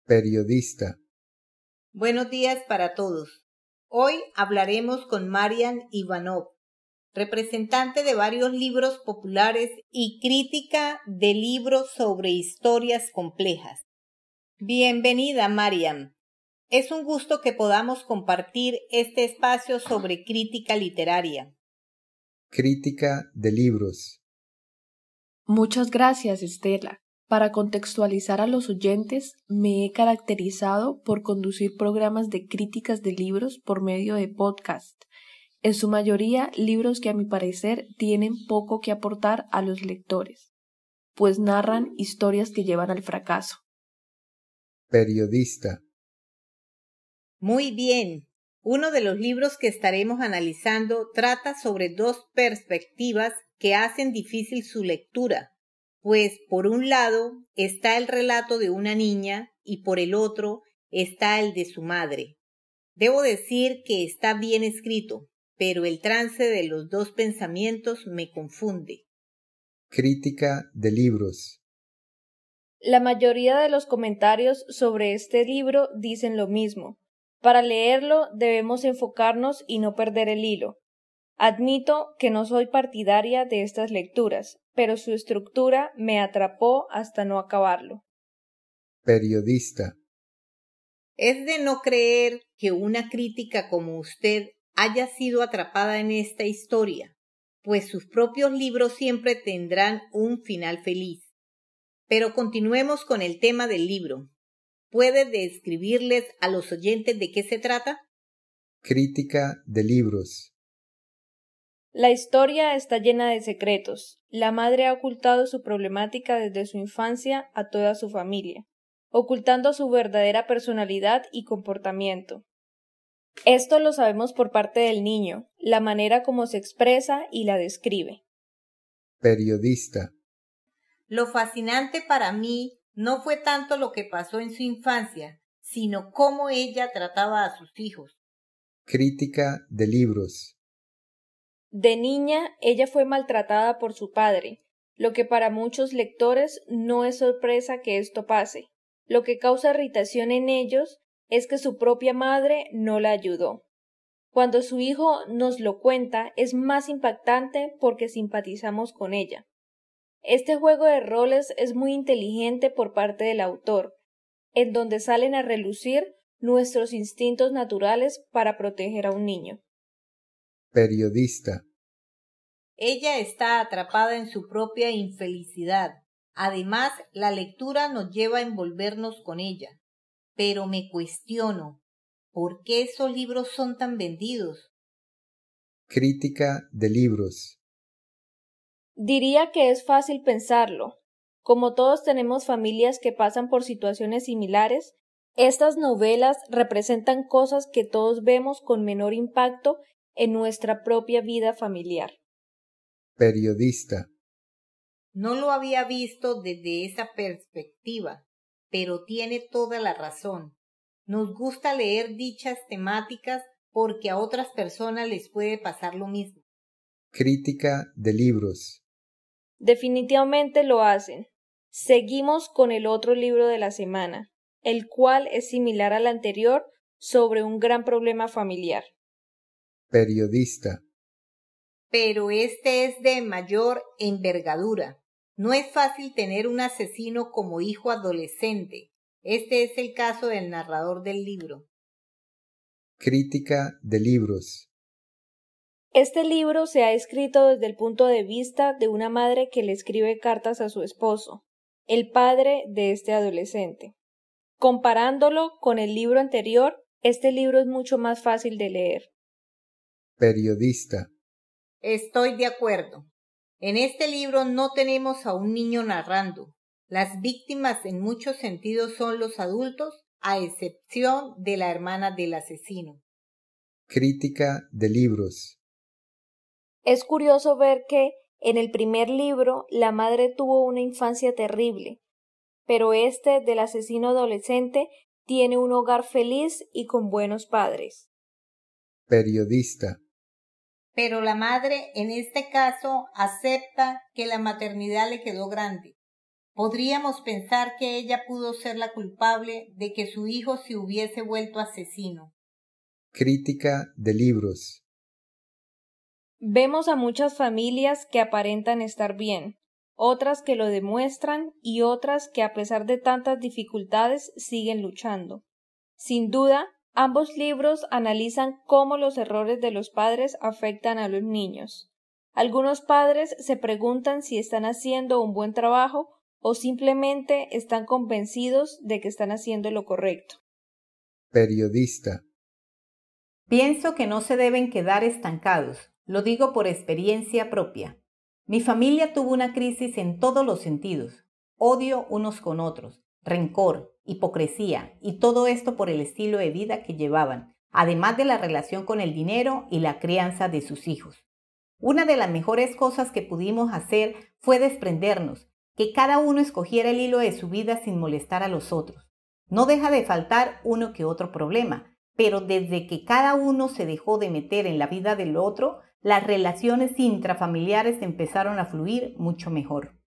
Periodista. Buenos días para todos. Hoy hablaremos con Marian Ivanov, representante de varios libros populares y crítica de libros sobre historias complejas. Bienvenida, Marian. Es un gusto que podamos compartir este espacio sobre crítica literaria. Crítica de libros. Muchas gracias, Estela. Para contextualizar a los oyentes, me he caracterizado por conducir programas de críticas de libros por medio de podcast. En su mayoría, libros que a mi parecer tienen poco que aportar a los lectores, pues narran historias que llevan al fracaso. Periodista. Muy bien. Uno de los libros que estaremos analizando trata sobre dos perspectivas que hacen difícil su lectura, pues por un lado está el relato de una niña y por el otro está el de su madre. Debo decir que está bien escrito, pero el trance de los dos pensamientos me confunde. Crítica de libros. La mayoría de los comentarios sobre este libro dicen lo mismo. Para leerlo debemos enfocarnos y no perder el hilo. Admito que no soy partidaria de estas lecturas, pero su estructura me atrapó hasta no acabarlo. Periodista. Es de no creer que una crítica como usted haya sido atrapada en esta historia, pues sus propios libros siempre tendrán un final feliz. Pero continuemos con el tema del libro. ¿Puede describirles a los oyentes de qué se trata? Crítica de libros. La historia está llena de secretos. La madre ha ocultado su problemática desde su infancia a toda su familia, ocultando su verdadera personalidad y comportamiento. Esto lo sabemos por parte del niño, la manera como se expresa y la describe. Periodista. Lo fascinante para mí no fue tanto lo que pasó en su infancia, sino cómo ella trataba a sus hijos. Crítica de libros. De niña, ella fue maltratada por su padre, lo que para muchos lectores no es sorpresa que esto pase. Lo que causa irritación en ellos es que su propia madre no la ayudó. Cuando su hijo nos lo cuenta, es más impactante porque simpatizamos con ella. Este juego de roles es muy inteligente por parte del autor, en donde salen a relucir nuestros instintos naturales para proteger a un niño. Periodista. Ella está atrapada en su propia infelicidad. Además, la lectura nos lleva a envolvernos con ella. Pero me cuestiono, ¿por qué esos libros son tan vendidos? Crítica de libros. Diría que es fácil pensarlo. Como todos tenemos familias que pasan por situaciones similares, estas novelas representan cosas que todos vemos con menor impacto en nuestra propia vida familiar. Periodista. No lo había visto desde esa perspectiva, pero tiene toda la razón. Nos gusta leer dichas temáticas porque a otras personas les puede pasar lo mismo. Crítica de libros. Definitivamente lo hacen. Seguimos con el otro libro de la semana, el cual es similar al anterior sobre un gran problema familiar. Periodista. Pero este es de mayor envergadura. No es fácil tener un asesino como hijo adolescente. Este es el caso del narrador del libro. Crítica de libros. Este libro se ha escrito desde el punto de vista de una madre que le escribe cartas a su esposo, el padre de este adolescente. Comparándolo con el libro anterior, este libro es mucho más fácil de leer. Periodista. Estoy de acuerdo. En este libro no tenemos a un niño narrando. Las víctimas en muchos sentidos son los adultos, a excepción de la hermana del asesino. Crítica de libros. Es curioso ver que, en el primer libro, la madre tuvo una infancia terrible, pero este del asesino adolescente tiene un hogar feliz y con buenos padres. Periodista. Pero la madre en este caso acepta que la maternidad le quedó grande. Podríamos pensar que ella pudo ser la culpable de que su hijo se hubiese vuelto asesino. Crítica de libros. Vemos a muchas familias que aparentan estar bien, otras que lo demuestran y otras que a pesar de tantas dificultades siguen luchando. Sin duda, ambos libros analizan cómo los errores de los padres afectan a los niños. Algunos padres se preguntan si están haciendo un buen trabajo o simplemente están convencidos de que están haciendo lo correcto. Periodista. Pienso que no se deben quedar estancados, lo digo por experiencia propia. Mi familia tuvo una crisis en todos los sentidos, odio unos con otros, rencor, hipocresía y todo esto por el estilo de vida que llevaban, además de la relación con el dinero y la crianza de sus hijos. Una de las mejores cosas que pudimos hacer fue desprendernos, que cada uno escogiera el hilo de su vida sin molestar a los otros. No deja de faltar uno que otro problema, pero desde que cada uno se dejó de meter en la vida del otro, las relaciones intrafamiliares empezaron a fluir mucho mejor.